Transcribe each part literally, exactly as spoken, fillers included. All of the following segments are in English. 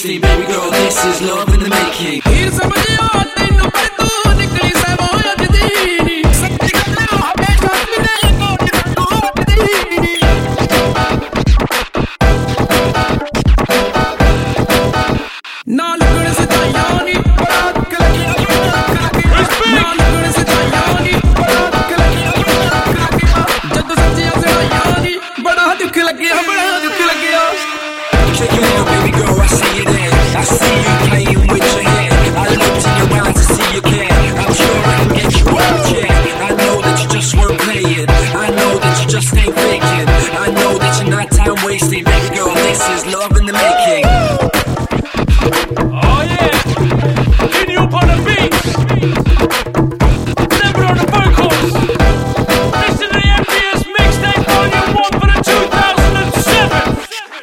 wasting, baby girl, this is love in the making. Check it out, baby girl, I see it in. I see you playing with your hand. I looked in your eyes to see you can. I'm sure I can get you out of jail. I know that you just weren't playing. I know that you just ain't faking. I know that you're not time wasting, baby girl, this is love in the making. Oh yeah, getting you up on the beat. Never on the vocals. Listen to the M V S mixtape volume one for the two thousand seven.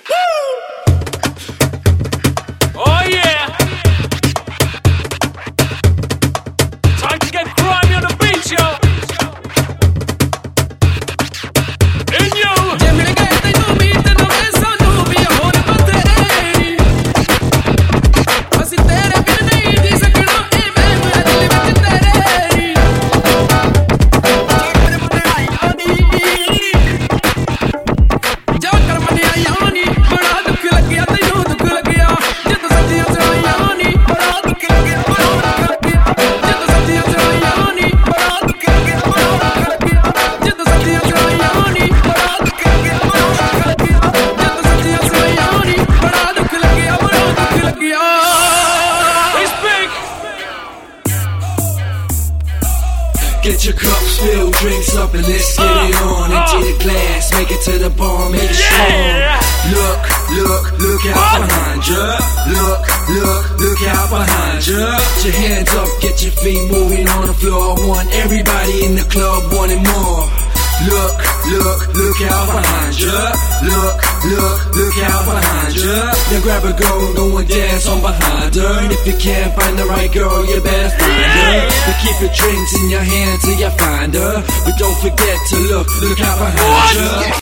Get your cups filled, drinks up, and let's get uh, it on. uh, Empty the glass, make it to the bar, make it yeah. strong. Look, look, look out uh, behind ya. Look, look, look out behind ya. Get your hands up, get your feet moving on the floor. I want everybody in the club wanting more. Look, look, look out behind ya. Look, look, look out behind ya. Now grab a girl and go and dance on behind her. And if you can't find the right girl, you better find her. But keep your drinks in your hand till you find her. But don't forget to look, look out behind ya.